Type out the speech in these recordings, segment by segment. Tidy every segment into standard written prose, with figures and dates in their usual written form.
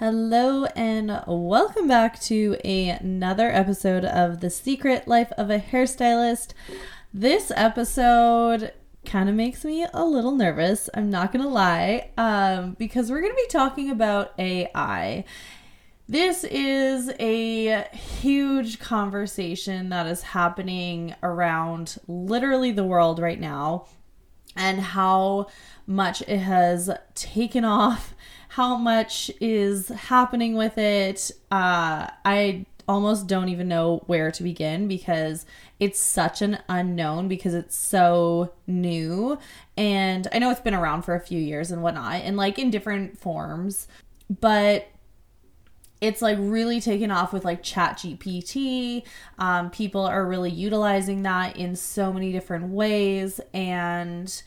Hello and welcome back to another episode of The Secret Life of a Hairstylist. This episode kind of makes me a little nervous, I'm not gonna lie, because we're gonna be talking about AI. This is a huge conversation that is happening around literally the world right now, and how much it has taken off, how much is happening with it. I almost don't even know where to begin because it's such an unknown, because it's so new. And I know it's been around for a few years and whatnot, and like in different forms, but it's like really taken off with like ChatGPT. People are really utilizing that in so many different ways, and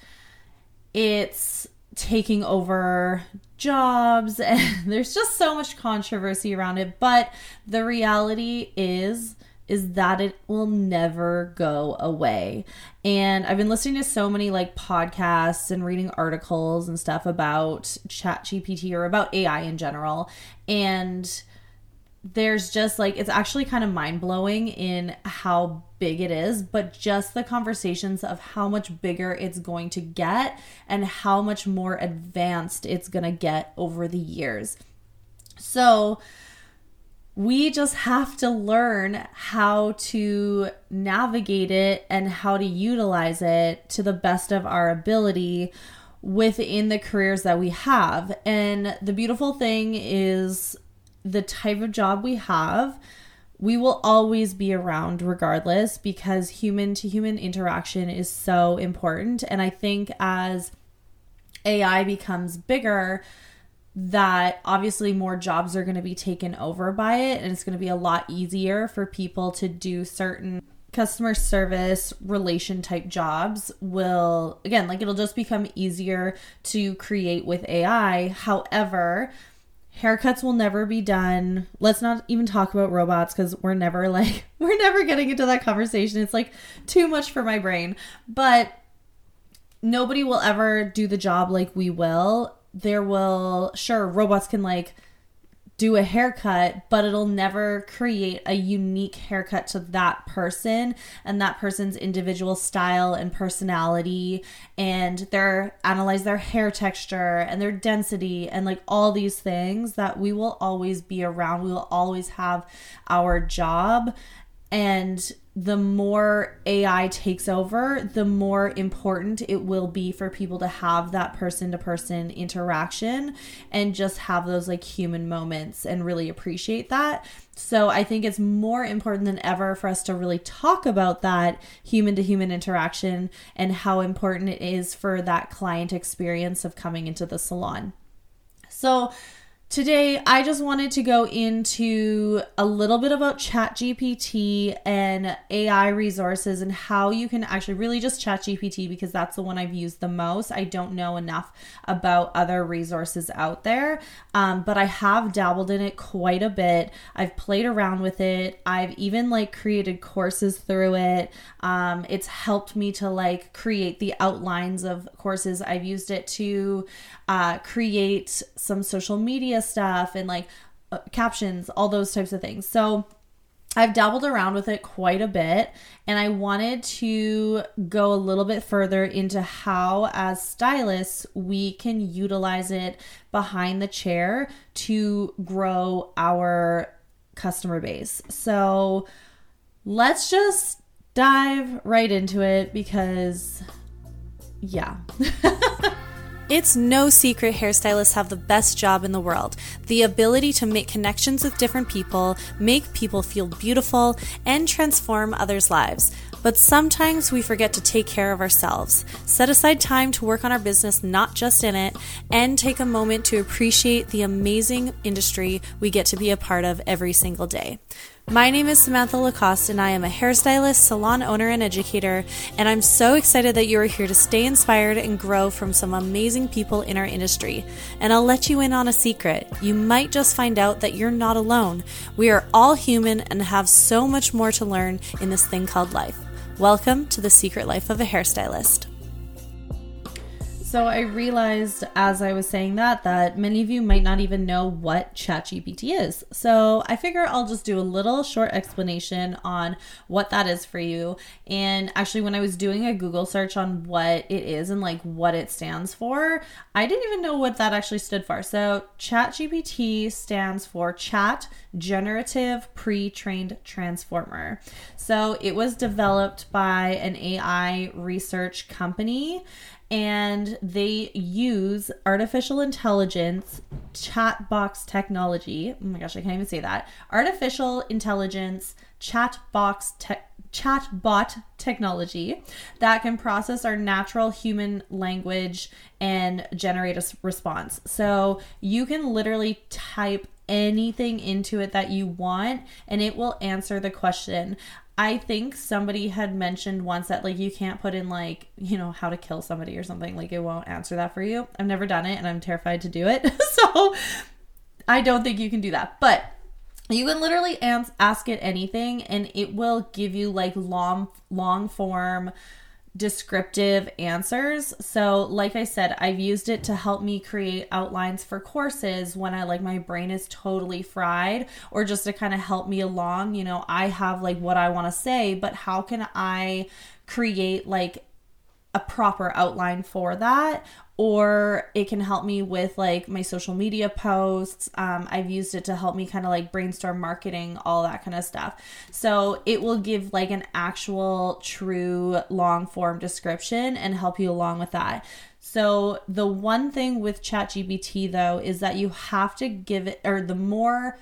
it's taking over jobs, and there's just so much controversy around it. But the reality is that it will never go away. And I've been listening to so many like podcasts and reading articles and stuff about ChatGPT or about AI in general. And there's just like, it's actually kind of mind-blowing in how big it is, but just the conversations of how much bigger it's going to get and how much more advanced it's going to get over the years. So we just have to learn how to navigate it and how to utilize it to the best of our ability within the careers that we have. And the beautiful thing is, the type of job we have, we will always be around regardless, because human to human interaction is so important. And I think as AI becomes bigger, that obviously more jobs are going to be taken over by it, and it's going to be a lot easier for people to do certain customer service relation type jobs. Will, again, like it'll just become easier to create with AI. However, haircuts will never be done. Let's not even talk about robots, because we're never getting into that conversation. It's like too much for my brain. But nobody will ever do the job like we will. Sure, robots can like do a haircut, but it'll never create a unique haircut to that person and that person's individual style and personality, and analyze their hair texture and their density and like all these things that we will always be around. We will always have our job. And the more AI takes over, the more important it will be for people to have that person-to-person interaction and just have those like human moments and really appreciate that. So I think it's more important than ever for us to really talk about that human-to-human interaction and how important it is for that client experience of coming into the salon. So today, I just wanted to go into a little bit about ChatGPT and AI resources and how you can actually really just ChatGPT, because that's the one I've used the most. I don't know enough about other resources out there, but I have dabbled in it quite a bit. I've played around with it. I've even like created courses through it. It's helped me to like create the outlines of courses. I've used it to create some social media stuff and like captions, all those types of things. So I've dabbled around with it quite a bit, and I wanted to go a little bit further into how as stylists we can utilize it behind the chair to grow our customer base. So let's just dive right into it, because yeah. It's no secret hairstylists have the best job in the world. The ability to make connections with different people, make people feel beautiful, and transform others' lives. But sometimes we forget to take care of ourselves. Set aside time to work on our business, not just in it, and take a moment to appreciate the amazing industry we get to be a part of every single day. My name is Samantha Lacoste, and I am a hairstylist, salon owner, and educator, and I'm so excited that you are here to stay inspired and grow from some amazing people in our industry. And I'll let you in on a secret. You might just find out that you're not alone. We are all human and have so much more to learn in this thing called life. Welcome to The Secret Life of a Hairstylist. So I realized as I was saying that many of you might not even know what ChatGPT is. So I figure I'll just do a little short explanation on what that is for you. And actually, when I was doing a Google search on what it is and like what it stands for, I didn't even know what that actually stood for. So ChatGPT stands for Chat Generative Pre-trained Transformer. So it was developed by an AI research company, and they use artificial intelligence chat box technology. Oh my gosh, I can't even say that. Artificial intelligence chatbot technology that can process our natural human language and generate a response. So you can literally type anything into it that you want and it will answer the question. I think somebody had mentioned once that like you can't put in like, you know, how to kill somebody or something. Like it won't answer that for you. I've never done it and I'm terrified to do it. So I don't think you can do that. But you can literally ask it anything and it will give you like long form descriptive answers. So like I said, I've used it to help me create outlines for courses when I like my brain is totally fried, or just to kind of help me along. You know, I have like what I want to say, but how can I create like a proper outline for that? Or it can help me with like my social media posts. I've used it to help me kind of like brainstorm marketing, all that kind of stuff. So it will give like an actual true long form description and help you along with that. So the one thing with ChatGPT though is that you have to give it, or the more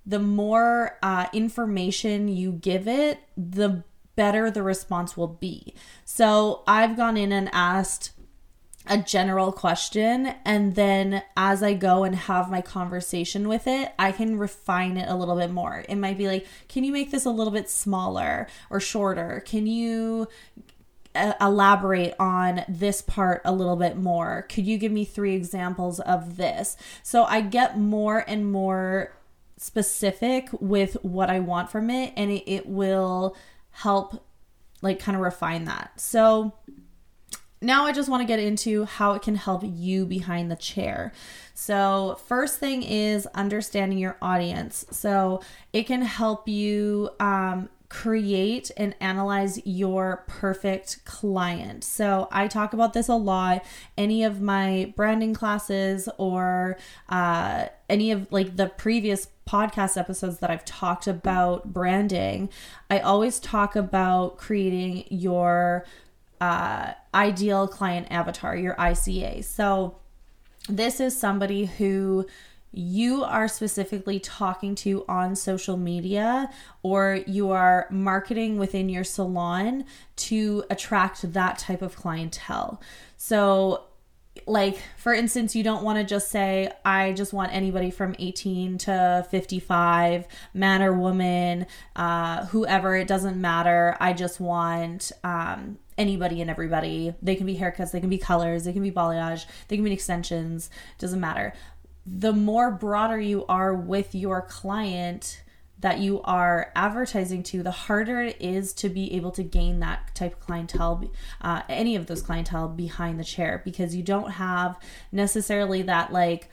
information you give it, the better the response will be. So I've gone in and asked a general question, and then as I go and have my conversation with it, I can refine it a little bit more. It might be like, can you make this a little bit smaller or shorter? Can you elaborate on this part a little bit more? Could you give me 3 examples of this? So I get more and more specific with what I want from it, and it will help like kind of refine that. So now I just want to get into how it can help you behind the chair. So first thing is understanding your audience. So it can help you create and analyze your perfect client. So I talk about this a lot. Any of my branding classes or any of like the previous podcast episodes that I've talked about branding, I always talk about creating your ideal client avatar, your ICA. So this is somebody who you are specifically talking to on social media, or you are marketing within your salon to attract that type of clientele. So like, for instance, you don't want to just say, I just want anybody from 18 to 55, man or woman, whoever, it doesn't matter. I just want anybody and everybody. They can be haircuts, they can be colors, they can be balayage, they can be extensions, doesn't matter. The more broader you are with your client that you are advertising to, the harder it is to be able to gain that type of clientele, any of those clientele behind the chair, because you don't have necessarily that like,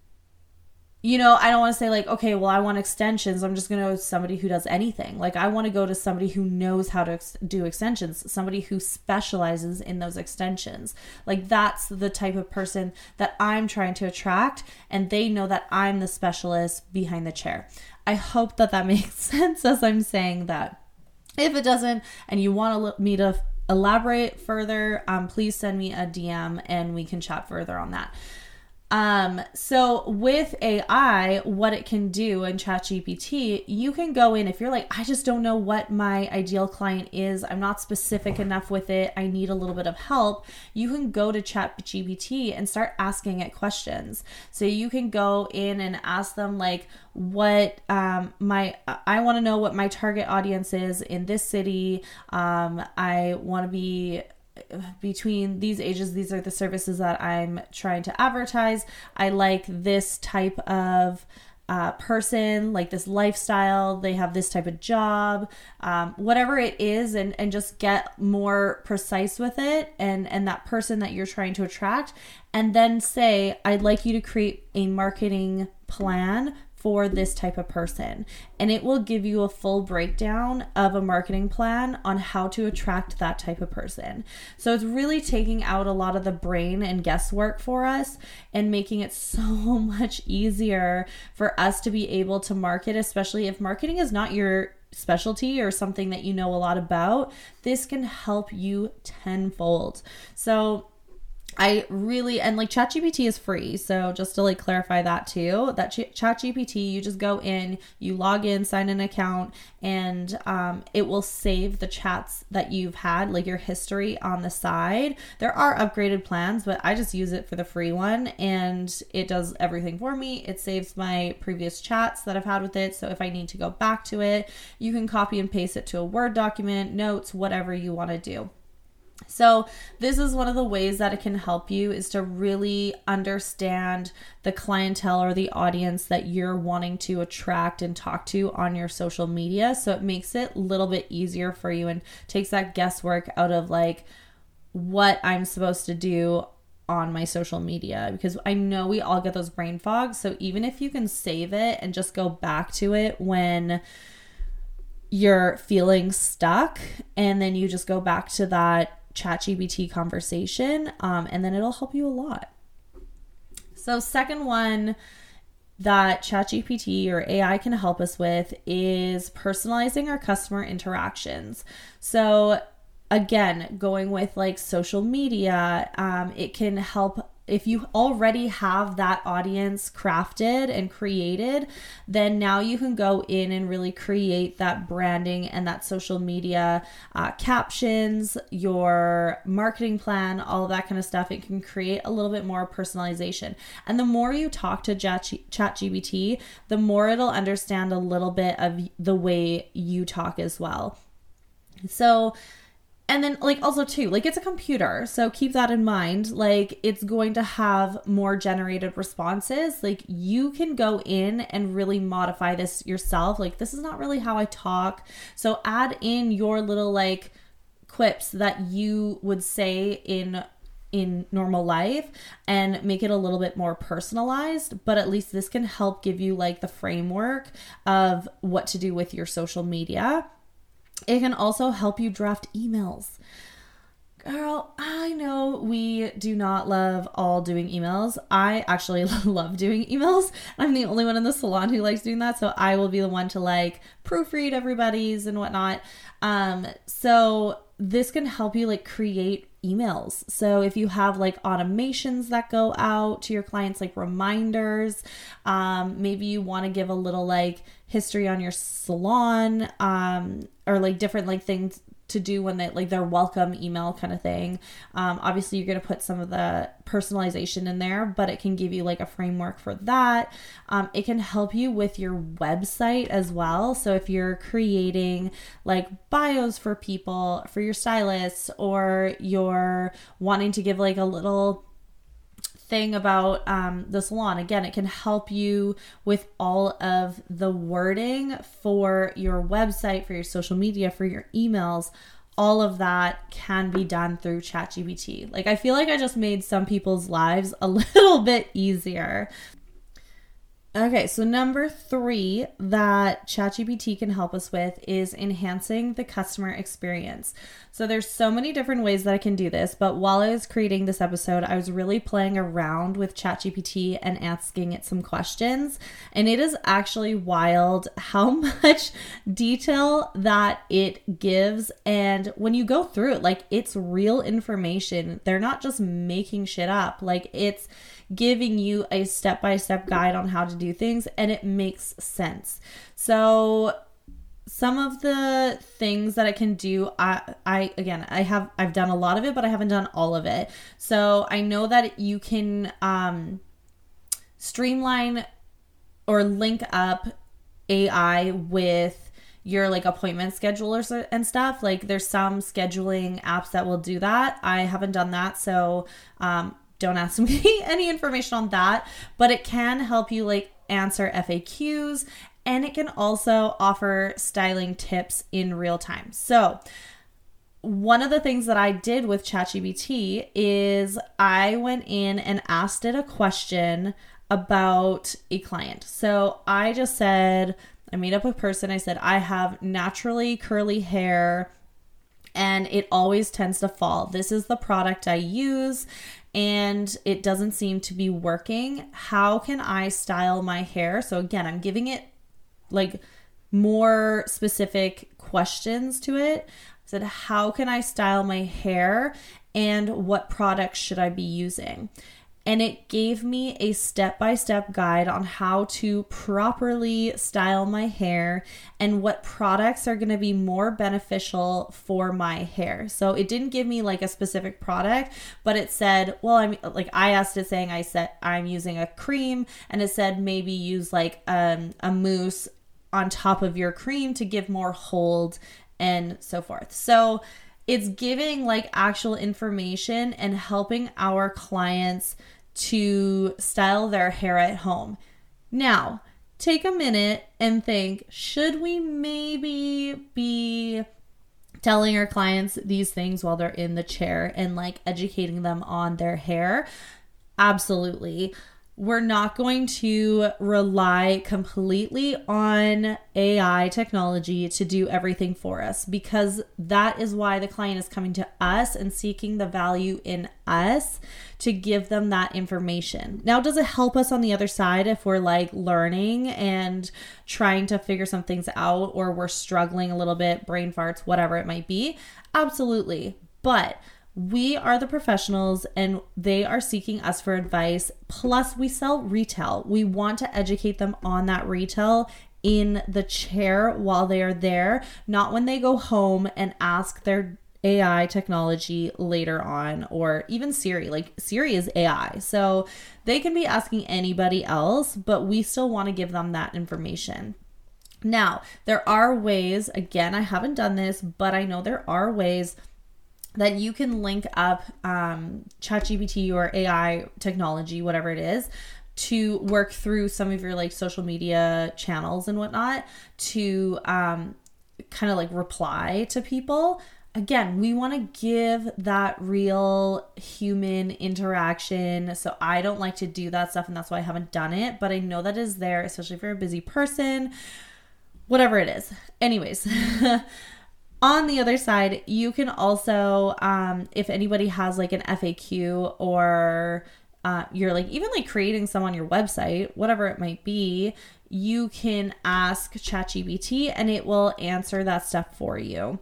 you know, I don't want to say like, okay, well, I want extensions. I'm just going to go to somebody who does anything. Like I want to go to somebody who knows how to do extensions, somebody who specializes in those extensions. Like that's the type of person that I'm trying to attract, and they know that I'm the specialist behind the chair. I hope that that makes sense as I'm saying that. If it doesn't, and you want me to elaborate further, please send me a DM and we can chat further on that. So with AI, what it can do in ChatGPT, you can go in, if you're like, I just don't know what my ideal client is, I'm not specific enough with it, I need a little bit of help, you can go to ChatGPT and start asking it questions. So you can go in and ask them like, what I want to know what my target audience is in this city. I want to be between these ages, these are the services that I'm trying to advertise. I like this type of person, like this lifestyle, they have this type of job, whatever it is, and just get more precise with it and that person that you're trying to attract. And then say, I'd like you to create a marketing plan for this type of person. And it will give you a full breakdown of a marketing plan on how to attract that type of person. So it's really taking out a lot of the brain and guesswork for us and making it so much easier for us to be able to market, especially if marketing is not your specialty or something that you know a lot about. This can help you tenfold. So I really, and like ChatGPT is free. So just to like clarify that too, that ChatGPT, you just go in, you log in, sign an account, and it will save the chats that you've had, like your history on the side. There are upgraded plans, but I just use it for the free one and it does everything for me. It saves my previous chats that I've had with it. So if I need to go back to it, you can copy and paste it to a Word document, notes, whatever you want to do. So this is one of the ways that it can help you, is to really understand the clientele or the audience that you're wanting to attract and talk to on your social media. So it makes it a little bit easier for you and takes that guesswork out of like what I'm supposed to do on my social media, because I know we all get those brain fogs. So even if you can save it and just go back to it when you're feeling stuck, and then you just go back to that ChatGPT conversation, and then it'll help you a lot. So second one that ChatGPT or AI can help us with is personalizing our customer interactions. So again, going with like social media, it can help. If you already have that audience crafted and created, then now you can go in and really create that branding and that social media captions, your marketing plan, all of that kind of stuff. It can create a little bit more personalization. And the more you talk to ChatGPT, the more it'll understand a little bit of the way you talk as well. So, and then like also too, like it's a computer. So keep that in mind. Like it's going to have more generated responses. Like you can go in and really modify this yourself. Like this is not really how I talk. So add in your little like quips that you would say in normal life and make it a little bit more personalized. But at least this can help give you like the framework of what to do with your social media. It can also help you draft emails. Girl, I know we do not love all doing emails. I actually love doing emails. I'm the only one in the salon who likes doing that. So I will be the one to like proofread everybody's and whatnot. So this can help you like create emails. So if you have like automations that go out to your clients, like reminders, maybe you want to give a little like history on your salon, or like different like things to do when they like their welcome email kind of thing. Obviously you're going to put some of the personalization in there, but it can give you like a framework for that. It can help you with your website as well. So if you're creating like bios for people, for your stylists, or you're wanting to give like a little thing about the salon, again, it can help you with all of the wording for your website, for your social media, for your emails. All of that can be done through ChatGPT. Like I feel like I just made some people's lives a little bit easier. Okay, so number 3 that ChatGPT can help us with is enhancing the customer experience. So there's so many different ways that I can do this, but while I was creating this episode, I was really playing around with ChatGPT and asking it some questions. And it is actually wild how much detail that it gives. And when you go through it, like it's real information. They're not just making shit up. Like it's giving you a step-by-step guide on how to do things, and it makes sense. So some of the things that I can do, I've done a lot of it, but I haven't done all of it. So I know that you can streamline or link up AI with your like appointment schedulers and stuff. Like there's some scheduling apps that will do that. I haven't done that, so don't ask me any information on that, but it can help you like answer FAQs, and it can also offer styling tips in real time. So one of the things that I did with ChatGPT is I went in and asked it a question about a client. So I just said, I made up a person. I said, I have naturally curly hair and it always tends to fall. This is the product I use and it doesn't seem to be working. How can I style my hair? So again, I'm giving it like more specific questions to it. I said, how can I style my hair and what products should I be using? And it gave me a step-by-step guide on how to properly style my hair and what products are going to be more beneficial for my hair. So it didn't give me like a specific product, but it said, well, I asked it saying, I said, I'm using a cream, and it said maybe use like a mousse on top of your cream to give more hold and so forth. So it's giving like actual information and helping our clients to style their hair at home. Now, take a minute and think, should we maybe be telling our clients these things while they're in the chair and like educating them on their hair? Absolutely. We're not going to rely completely on AI technology to do everything for us, because that is why the client is coming to us and seeking the value in us to give them that information. Now, does it help us on the other side if we're like learning and trying to figure some things out, or we're struggling a little bit, brain farts, whatever it might be? Absolutely. But we are the professionals and they are seeking us for advice. Plus, we sell retail. We want to educate them on that retail in the chair while they are there, not when they go home and ask their AI technology later on, or even Siri. Like Siri is AI, so they can be asking anybody else, but we still want to give them that information. Now, there are ways, again, I haven't done this, but I know there are ways that you can link up ChatGPT or AI technology, whatever it is, to work through some of your like social media channels and whatnot to kind of like reply to people. Again, we want to give that real human interaction. So I don't like to do that stuff, and that's why I haven't done it. But I know that is there, especially if you're a busy person, whatever it is. Anyways, on the other side, you can also, if anybody has like an FAQ, or you're like even like creating some on your website, whatever it might be, you can ask ChatGPT and it will answer that stuff for you.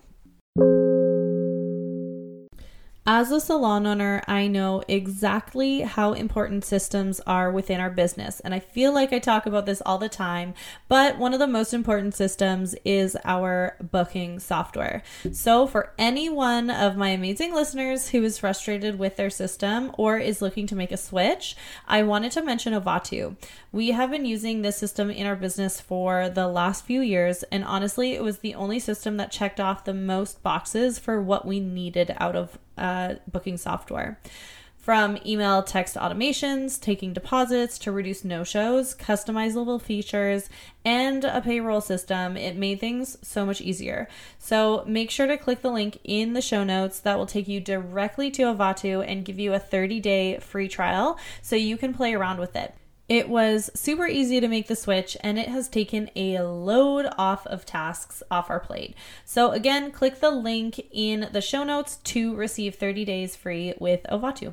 As a salon owner, I know exactly how important systems are within our business. And I feel like I talk about this all the time, but one of the most important systems is our booking software. So for any one of my amazing listeners who is frustrated with their system or is looking to make a switch, I wanted to mention Avatu. We have been using this system in our business for the last few years, and honestly, it was the only system that checked off the most boxes for what we needed out of booking software. From email text automations, taking deposits, to reduce no-shows, customizable features, and a payroll system, it made things so much easier. So make sure to click the link in the show notes that will take you directly to Avatu and give you a 30-day free trial so you can play around with it. It was super easy to make the switch, and it has taken a load off of tasks off our plate. So again, click the link in the show notes to receive 30 days free with Avatu.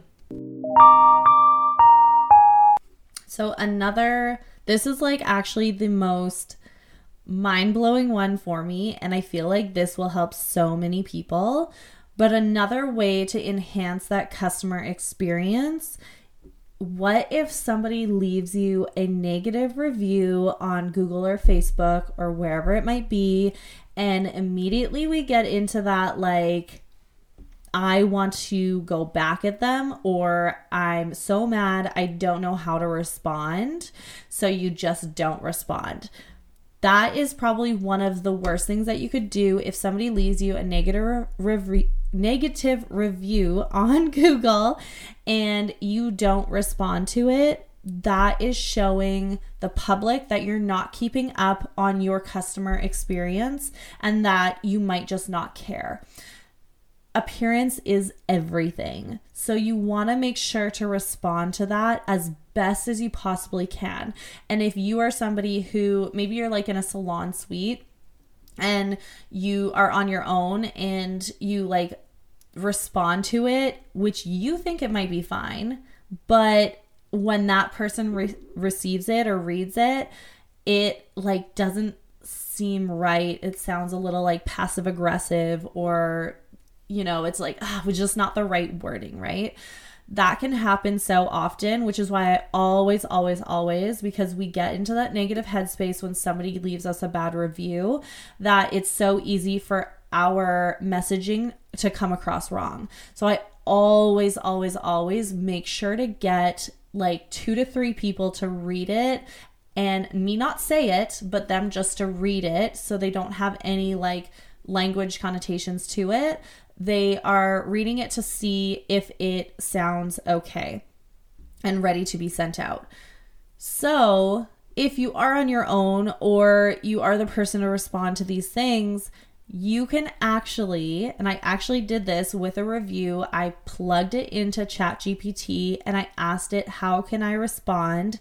So this is like actually the most mind-blowing one for me, and I feel like this will help so many people. But another way to enhance that customer experience, what if somebody leaves you a negative review on Google or Facebook or wherever it might be, and immediately we get into that like, I want to go back at them, or I'm so mad I don't know how to respond, so you just don't respond. That is probably one of the worst things that you could do if somebody leaves you a negative review on Google and you don't respond to it. that is showing the public that you're not keeping up on your customer experience and that you might just not care. Appearance is everything. So you want to make sure to respond to that as best as you possibly can. And if you are somebody who maybe you're like in a salon suite and you are on your own and you like respond to it, which you think it might be fine, but when that person receives it or reads it, it like doesn't seem right. It sounds a little like passive aggressive, or it's like, was just not the right wording, right? That can happen so often, which is why I always, because we get into that negative headspace when somebody leaves us a bad review, that it's so easy for our messaging to come across wrong. So I always make sure to get like 2 to 3 people to read it, and me not say it, but them just to read it so they don't have any like language connotations to it. They are reading it to see if it sounds okay and ready to be sent out. So if you are on your own or you are the person to respond to these things, you can actually, and I actually did this with a review, I plugged it into ChatGPT and I asked it, how can I respond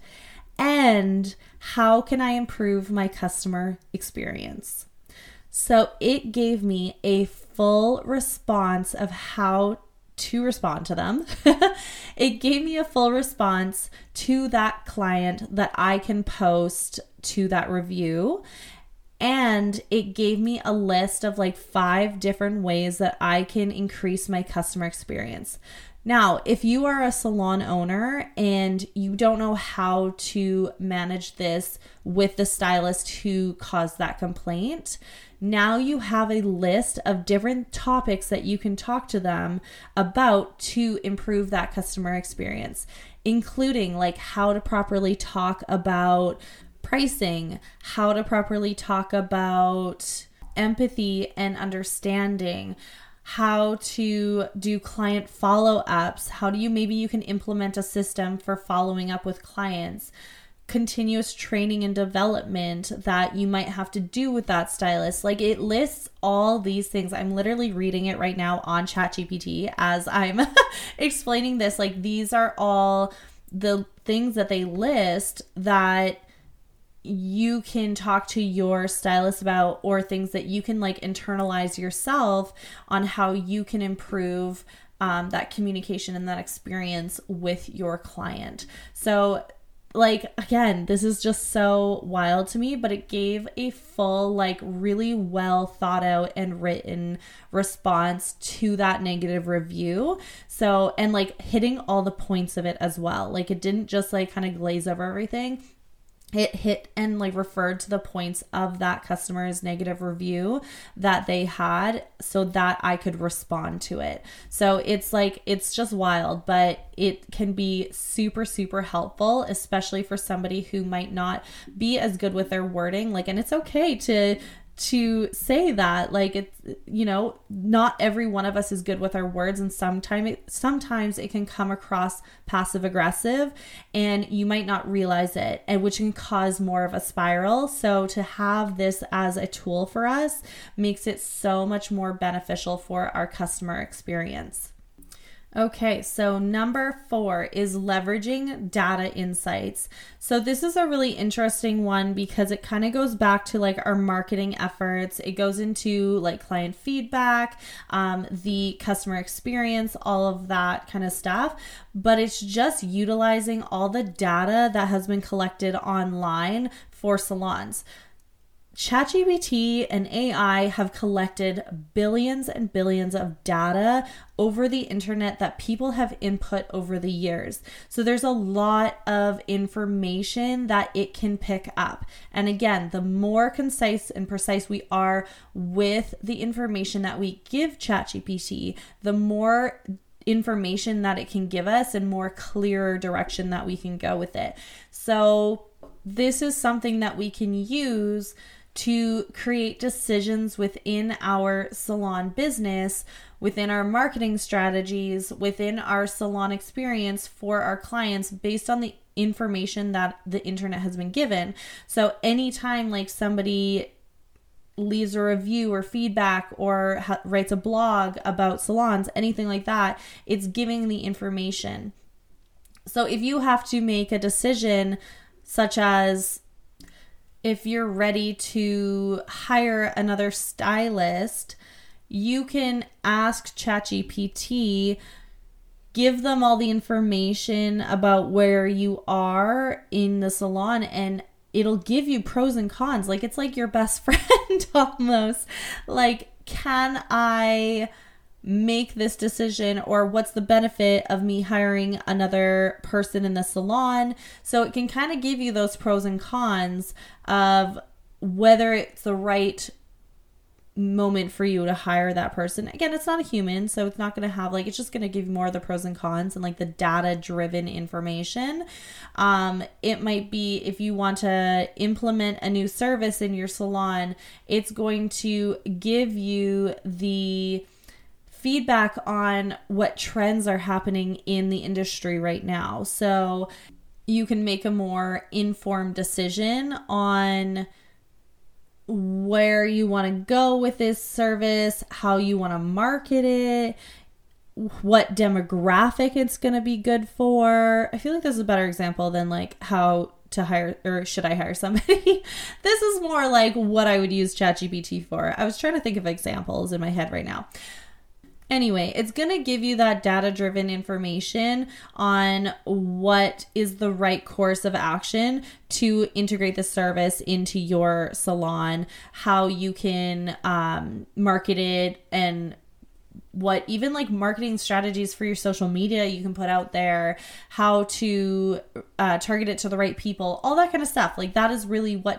and how can I improve my customer experience? So it gave me a full response of how to respond to them. It gave me a full response to that client that I can post to that review. And it gave me a list of like 5 different ways that I can increase my customer experience. Now, if you are a salon owner and you don't know how to manage this with the stylist who caused that complaint, now you have a list of different topics that you can talk to them about to improve that customer experience, including like how to properly talk about pricing, how to properly talk about empathy and understanding, how to do client follow-ups, maybe you can implement a system for following up with clients, continuous training and development that you might have to do with that stylist. Like it lists all these things. I'm literally reading it right now on ChatGPT as I'm explaining this. Like these are all the things that they list that you can talk to your stylist about, or things that you can like internalize yourself on how you can improve that communication and that experience with your client. So like, again, this is just so wild to me, but it gave a full, like really well thought out and written response to that negative review. So, and like hitting all the points of it as well. Like it didn't just like kind of glaze over everything. It hit and like referred to the points of that customer's negative review that they had so that I could respond to it. So it's like, it's just wild, but it can be super, super helpful, especially for somebody who might not be as good with their wording. Like, and it's okay to say that, like, it's, not every one of us is good with our words, and sometimes it can come across passive aggressive and you might not realize it, and which can cause more of a spiral. So to have this as a tool for us makes it so much more beneficial for our customer experience. Okay, so number 4 is leveraging data insights. So this is a really interesting one because it kind of goes back to like our marketing efforts. It goes into like client feedback, the customer experience, all of that kind of stuff. But it's just utilizing all the data that has been collected online for salons. ChatGPT and AI have collected billions and billions of data over the internet that people have input over the years. So there's a lot of information that it can pick up. And again, the more concise and precise we are with the information that we give ChatGPT, the more information that it can give us and more clearer direction that we can go with it. So this is something that we can use to create decisions within our salon business, within our marketing strategies, within our salon experience for our clients based on the information that the internet has been given. So anytime like somebody leaves a review or feedback or writes a blog about salons, anything like that, it's giving the information. So if you have to make a decision, such as if you're ready to hire another stylist, you can ask ChatGPT, give them all the information about where you are in the salon, and it'll give you pros and cons. Like, it's like your best friend almost. Like, can I make this decision, or what's the benefit of me hiring another person in the salon? So it can kind of give you those pros and cons of whether it's the right moment for you to hire that person. Again, it's not a human, so it's not going to have like, it's just going to give you more of the pros and cons and like the data driven information. It might be if you want to implement a new service in your salon, it's going to give you the feedback on what trends are happening in the industry right now. So you can make a more informed decision on where you want to go with this service, how you want to market it, what demographic it's going to be good for. I feel like this is a better example than like how to hire, or should I hire somebody? This is more like what I would use ChatGPT for. I was trying to think of examples in my head right now. Anyway, it's going to give you that data-driven information on what is the right course of action to integrate the service into your salon, how you can market it, and what even like marketing strategies for your social media you can put out there, how to target it to the right people, all that kind of stuff. Like, that is really what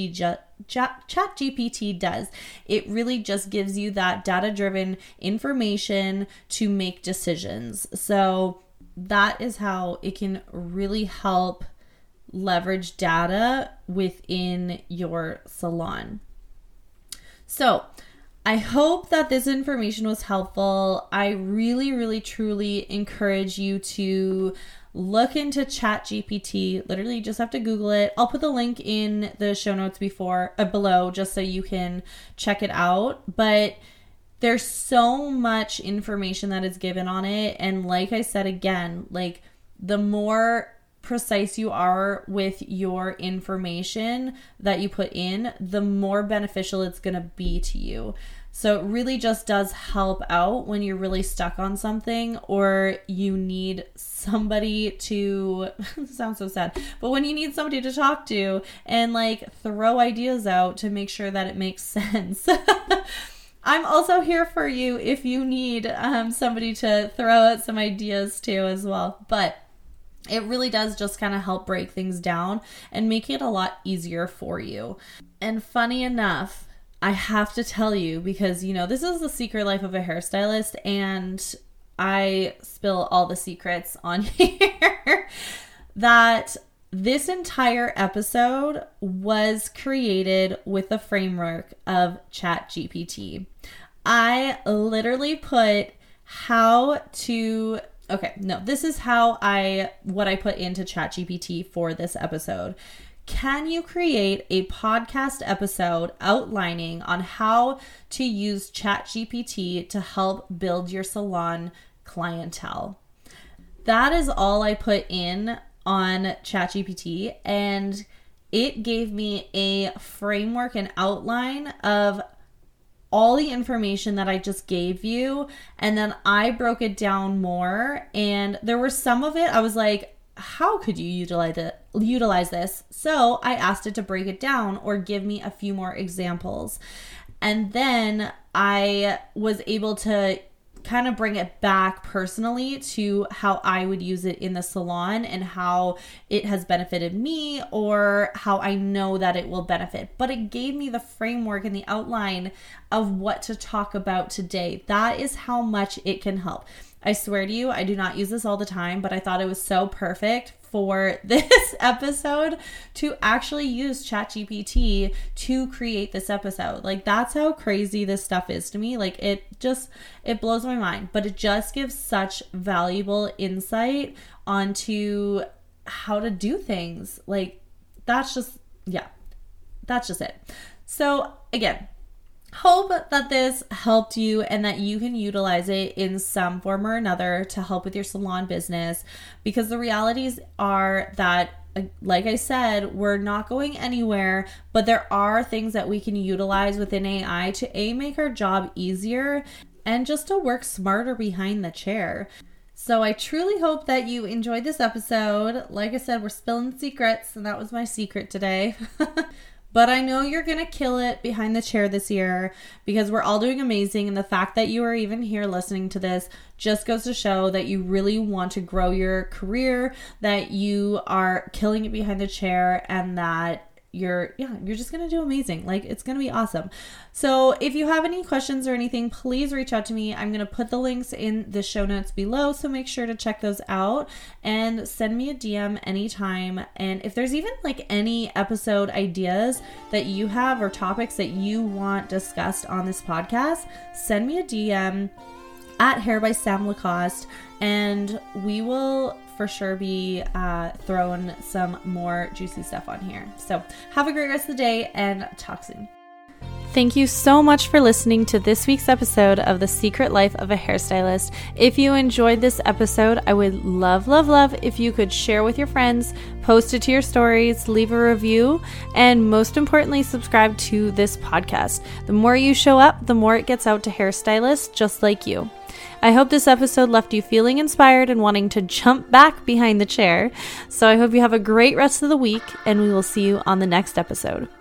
ChatGPT does. It really just gives you that data-driven information to make decisions. So that is how it can really help leverage data within your salon. So I hope that this information was helpful. I really, really, truly encourage you to look into ChatGPT. Literally, you just have to Google it. I'll put the link in the show notes below, just so you can check it out. But there's so much information that is given on it. And like I said again, like, the more precise you are with your information that you put in, the more beneficial it's going to be to you. So it really just does help out when you're really stuck on something, or you need somebody to, sounds so sad, but when you need somebody to talk to and like throw ideas out to make sure that it makes sense. I'm also here for you if you need somebody to throw out some ideas to as well. But it really does just kind of help break things down and make it a lot easier for you. And funny enough, I have to tell you, because, you know, this is the secret life of a hairstylist, and I spill all the secrets on here, that this entire episode was created with the framework of ChatGPT. I literally put this is what I put into ChatGPT for this episode. Can you create a podcast episode outlining on how to use ChatGPT to help build your salon clientele? That is all I put in on ChatGPT, and it gave me a framework and outline of all the information that I just gave you, and then I broke it down more, and there were some of it I was like, how could you utilize this? So I asked it to break it down or give me a few more examples. And then I was able to kind of bring it back personally to how I would use it in the salon and how it has benefited me, or how I know that it will benefit. But it gave me the framework and the outline of what to talk about today. That is how much it can help. I swear to you, I do not use this all the time, but I thought it was so perfect for this episode to actually use ChatGPT to create this episode. Like, that's how crazy this stuff is to me. Like, it blows my mind, but it just gives such valuable insight onto how to do things. Like, that's just it. So again, hope that this helped you and that you can utilize it in some form or another to help with your salon business, because the realities are that, like I said, we're not going anywhere, but there are things that we can utilize within AI to make our job easier and just to work smarter behind the chair. So I truly hope that you enjoyed this episode. Like I said, we're spilling secrets, and that was my secret today. But I know you're going to kill it behind the chair this year, because we're all doing amazing. And the fact that you are even here listening to this just goes to show that you really want to grow your career, that you are killing it behind the chair, and that you're just going to do amazing. Like, it's going to be awesome. So if you have any questions or anything, please reach out to me. I'm going to put the links in the show notes below, so make sure to check those out and send me a DM anytime. And if there's even like any episode ideas that you have or topics that you want discussed on this podcast, send me a DM at Hair by Sam Lacoste, and we will for sure be throwing some more juicy stuff on here. So have a great rest of the day, and talk soon. Thank you so much for listening to this week's episode of The Secret Life of a Hairstylist. If you enjoyed this episode, I would love if you could share with your friends, post it to your stories, leave a review, and most importantly, subscribe to this podcast. The more you show up, the more it gets out to hairstylists just like you. I hope this episode left you feeling inspired and wanting to jump back behind the chair. So I hope you have a great rest of the week, and we will see you on the next episode.